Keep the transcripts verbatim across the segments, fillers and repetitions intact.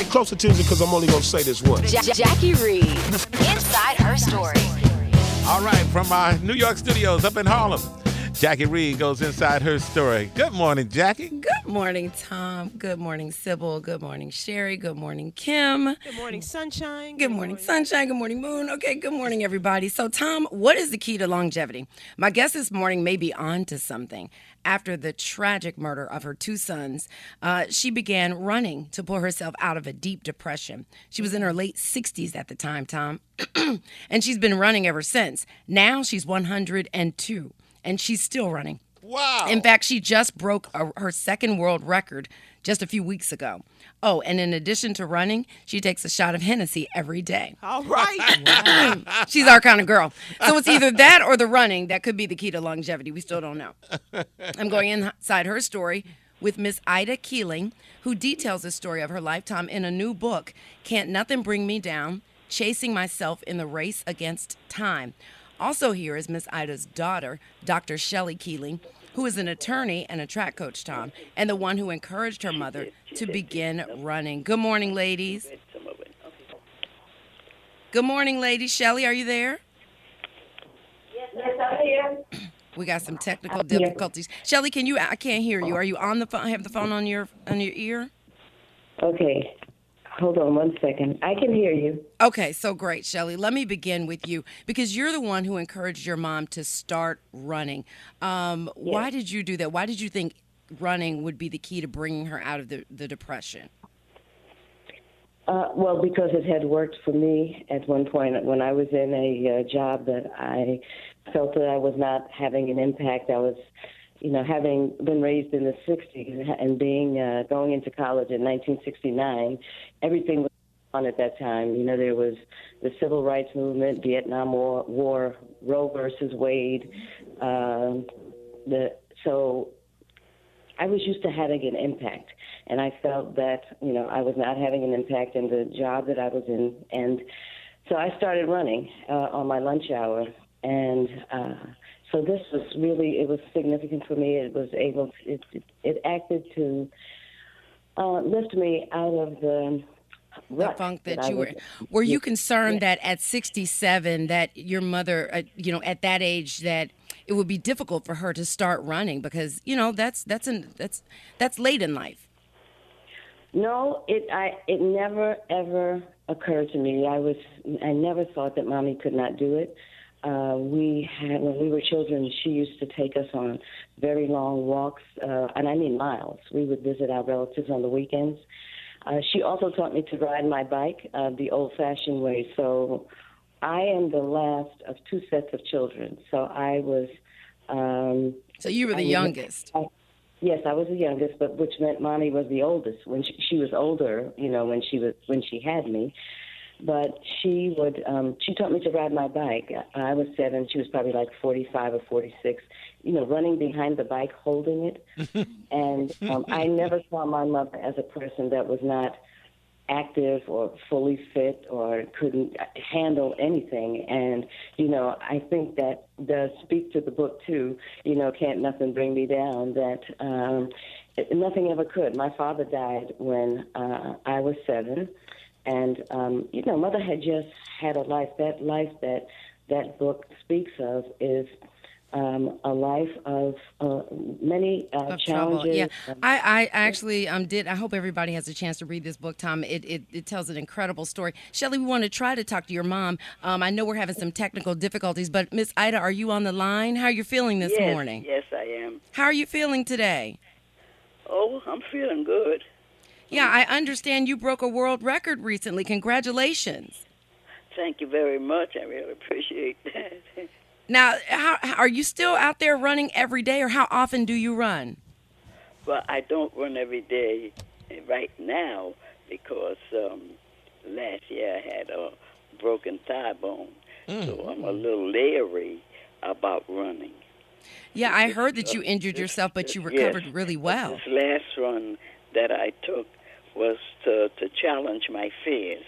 close attention because I'm only going to say this once. Ja- Jackie Reed, Inside Her Story. All right, from our New York studios up in Harlem, Jackie Reed goes inside her story. Good morning, Jackie. Good morning, Tom. Good morning, Sybil. Good morning, Sherry. Good morning, Kim. Good morning, Sunshine. Good morning, Sunshine. Good morning, Moon. Okay, good morning, everybody. So, Tom, what is the key to longevity? My guest this morning may be on to something. After the tragic murder of her two sons, uh, she began running to pull herself out of a deep depression. She was in her late sixties at the time, Tom, and she's been running ever since. Now she's one hundred two, and she's still running. Wow. In fact, she just broke a, her second world record just a few weeks ago. Oh, and in addition to running, she takes a shot of Hennessy every day. All right. She's our kind of girl. So it's either that or the running that could be the key to longevity. We still don't know. I'm going inside her story with Miss Ida Keeling, who details the story of her lifetime in a new book, Can't Nothing Bring Me Down, Chasing Myself in the Race Against Time. Also here is Miss Ida's daughter, Doctor Shelley Keeling, who is an attorney and a track coach, Tom, and the one who encouraged her mother to begin running. Good morning, ladies. Good morning, ladies. Shelley, are you there? Yes, I'm here. We got some technical difficulties. Shelley, can you? I can't hear you. Are you on the phone? Have the phone on your on your ear? Okay. Hold on one second. I can hear you. Okay, so great, Shelley. Let me begin with you because you're the one who encouraged your mom to start running. Um, Yes. Why did you do that? Why did you think running would be the key to bringing her out of the, the depression? Uh, well, because it had worked for me at one point when I was in a uh, job that I felt that I was not having an impact. I was, you know, having been raised in the sixties and being uh, going into college in nineteen sixty-nine, everything was on at that time. You know, there was the civil rights movement, Vietnam War, War Roe versus Wade. Um, the so I was used to having an impact, and I felt that, you know, I was not having an impact in the job that I was in, and so I started running uh, on my lunch hour, and uh, so this was really, it was significant for me. It was able, to, it, it, it acted to uh, lift me out of the The rut funk that, I you were. was- Were you Yeah. concerned that at sixty-seven, that your mother, uh, you know, at that age, that it would be difficult for her to start running because, you know, that's that's an, that's that's late in life. No, it I it never ever occurred to me. I was I never thought that mommy could not do it. Uh, we had when we were children, she used to take us on very long walks, uh, and I mean miles. We would visit our relatives on the weekends. Uh, she also taught me to ride my bike uh, the old-fashioned way. So I am the last of two sets of children. So I was. Um, So you were the I- youngest. I- Yes, I was the youngest, but which meant mommy was the oldest. When she, she was older, you know, when she was when she had me, but she would um, she taught me to ride my bike. I was seven; she was probably like forty-five or forty-six. You know, running behind the bike, holding it, and um, I never saw my mother as a person that was not active or fully fit or couldn't handle anything. And, you know, I think that does speak to the book, too. You know, Can't Nothing Bring Me Down, that um, it, nothing ever could. My father died when uh, I was seven. And, um, you know, Mother had just had a life. That life that that book speaks of is Um, a life of uh, many uh, Of challenges. trouble. Yeah, and- I, I actually um did. I hope everybody has a chance to read this book, Tom. It it, it tells an incredible story. Shelley, we want to try to talk to your mom. Um, I know we're having some technical difficulties, but Miss Ida, are you on the line? How are you feeling this yes, morning? Yes, I am. How are you feeling today? Oh, I'm feeling good. Yeah, I understand you broke a world record recently. Congratulations. Thank you very much. I really appreciate that. Now, how, how are you still out there running every day, or how often do you run? Well, I don't run every day right now because um, last year I had a broken thigh bone, Mm. so I'm a little leery about running. Yeah, I heard that you injured yourself, but you Yes, recovered really but well. This last run that I took was to, to challenge my fears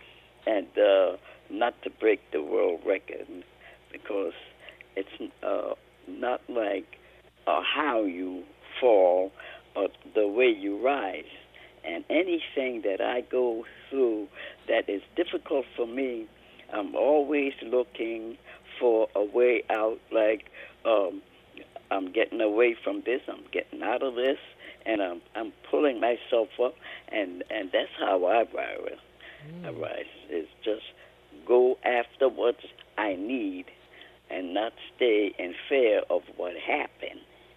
and uh, not to break the world record, because it's uh, not like uh, how you fall, but the way you rise. And anything that I go through that is difficult for me, I'm always looking for a way out. Like um, I'm getting away from this, I'm getting out of this, and I'm I'm pulling myself up, and, and that's how I rise. Mm. I rise. It's just go after what I need, and not stay in fear of what happened.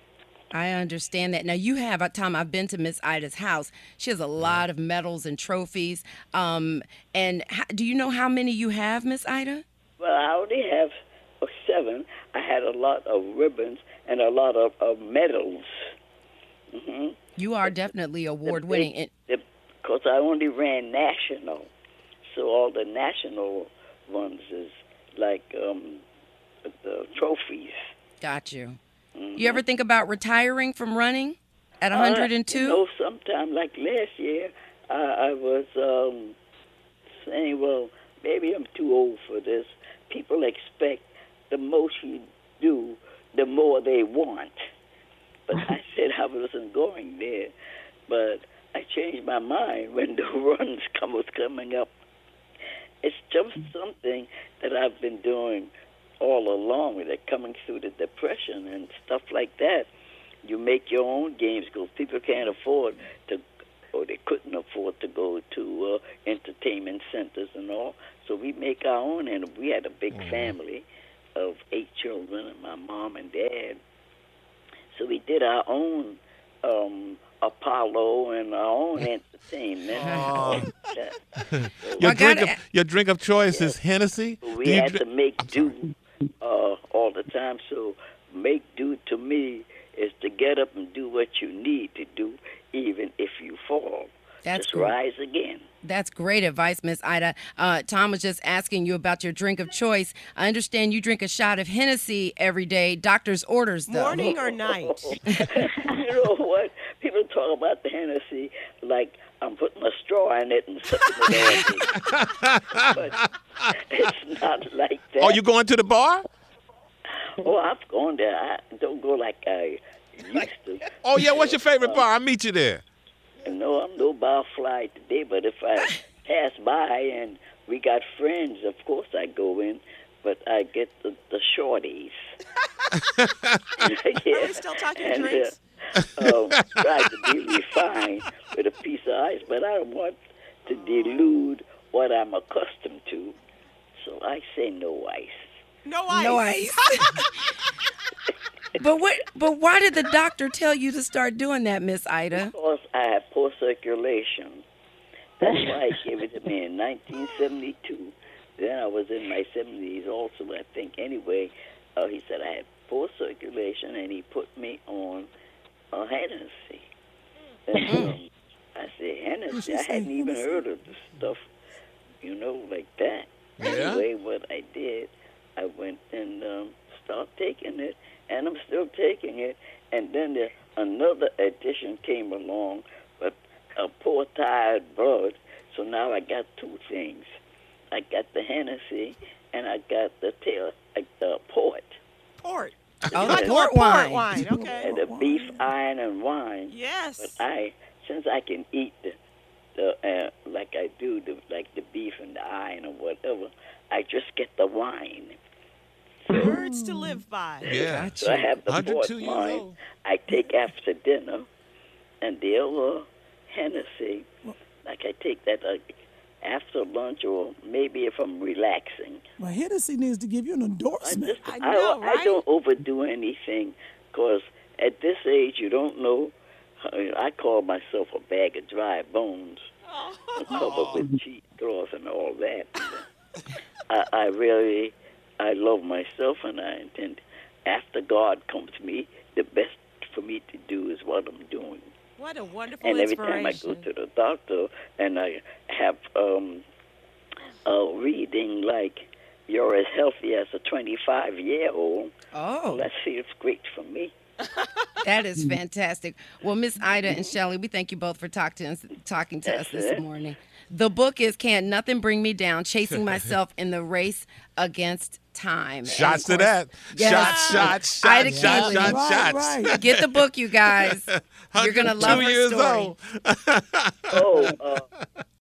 I understand that. Now, you have, uh, Tom, I've been to Miss Ida's house. She has a lot of medals and trophies. Um, and how, do you know how many you have, Miss Ida? Well, I already have uh, seven. I had a lot of ribbons and a lot of, of medals. Mm-hmm. You are definitely award-winning. Because I only ran national. So all the national ones is like um, the trophies. Got you. Mm-hmm. You ever think about retiring from running at one hundred two? Uh, you know, sometime like last year, I, I was um, saying, well, maybe I'm too old for this. People expect the most you do, the more they want. But I said I wasn't going there. But I changed my mind when the runs come, was coming up. It's just something that I've been doing all along with it, coming through the depression and stuff like that. You make your own games because people can't afford to, or they couldn't afford to go to uh, entertainment centers and all. So we make our own, and we had a big mm-hmm. family of eight children and my mom and dad. So we did our own um, Apollo and our own entertainment. Oh. your, drink of, your drink of choice yeah. is Hennessy? We had dr- to make do uh, all the time. So make do to me is to get up and do what you need to do, even if you fall. That's just cool. rise again. That's great advice, Miss Ida. Uh, Tom was just asking you about your drink of choice. I understand you drink a shot of Hennessy every day. Doctor's orders, though. Morning or night? You know what? People talk about the Hennessy like I'm putting a straw in it and sucking it on. But it's not like that. Oh, you going to the bar? Oh, I've gone there. I don't go like I used to. Oh, yeah. What's your favorite bar? I'll meet you there. No, I'm no bar fly today, but if I pass by and we got friends, of course I go in, but I get the, the shorties. Yeah. Are we still talking and, drinks? Uh, uh, try to be refined with a piece of ice, but I don't want to delude what I'm accustomed to, so I say no ice. No ice. No ice. But what? But why did the doctor tell you to start doing that, Miss Ida? Because I have poor circulation. That's why he gave it to me in nineteen seventy-two. Then I was in my seventies also, I think. Anyway, uh, he said I had poor circulation, and he put me on uh, Hennessy. And um, I said, Hennessy? I hadn't even heard of the stuff, you know, like that. Yeah. Anyway, what I did, I went and um, started taking it. And I'm still taking it. And then the, another addition came along, but a poor, tired blood. So now I got two things. I got the Hennessy, and I got the tail, like the port. Port. Oh, the port wine. Port wine, okay. And the beef, iron, and wine. Yes. But I, since I can eat the, the uh, like I do, the, like the beef and the iron or whatever, I just get the wine. Words to live by. Yeah. So I have the port years wine old. I take after dinner, and the other Hennessy, like I take that uh, after lunch or maybe if I'm relaxing. Well, Hennessy needs to give you an I, endorsement. just, I know, I, right? I don't overdo anything because at this age you don't know. I call myself a bag of dry bones. I'm covered with cheesecloth and all that. I, I really... I love myself, and I intend, after God comes to me, the best for me to do is what I'm doing. What a wonderful And every inspiration. time I go to the doctor and I have um, a reading like, you're as healthy as a twenty-five-year-old, Oh, that feels great for me. that is fantastic. Well, Miss Ida and Shelley, we thank you both for talk to us, talking to us this morning. The book is Can't Nothing Bring Me Down, Chasing Myself in the Race Against time. Shots to And of that. course- Yes. Shots, shots, Ida shots, shots, Keeling. shots, shots. Right. Get the book, you guys. You're gonna love one hundred two her years story. old. Oh, uh,